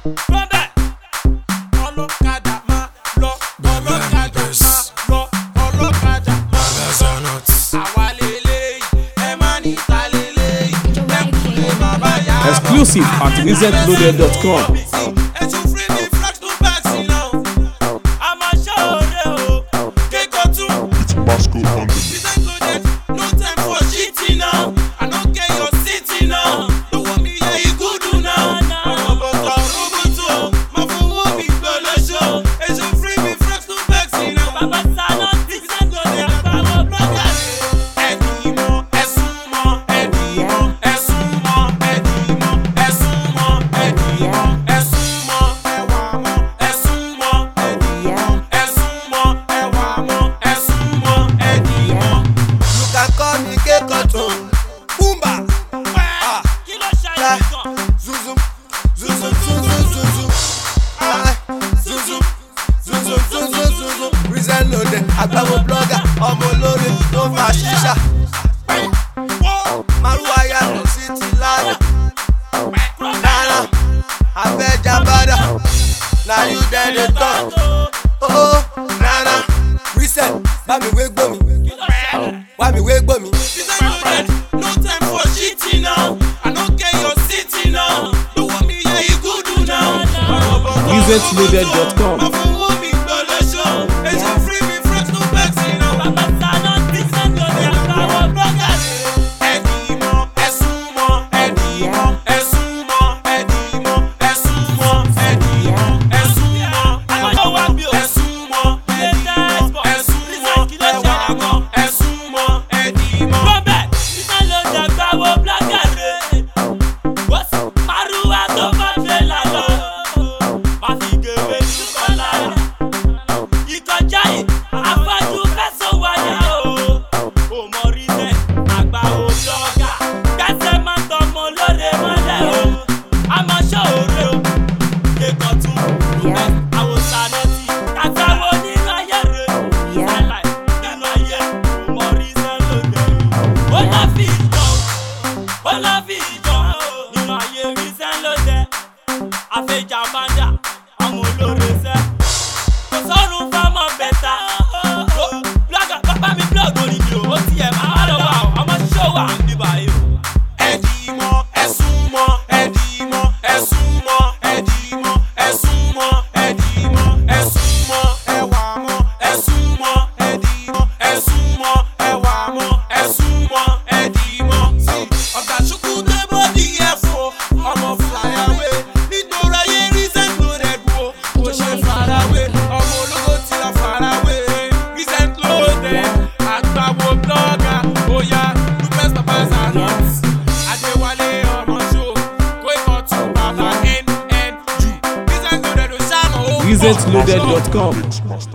Exclusive at wizardloaded.com. Àgbàwọ̀ blogger, ọmọ olóore tó fa ṣíṣà. Márùwá yàtọ̀ sí ti lánàá. Nana, Abẹ́jà bàdà, na you dem dey talk. Oh, Nana, reset, bá mi wé gbó mi. Wá mi wé gbó mi. No time for shitting now. I don't care your city now. You want me, yeah, you good do now. wizardloaded.com. wizardloaded.com.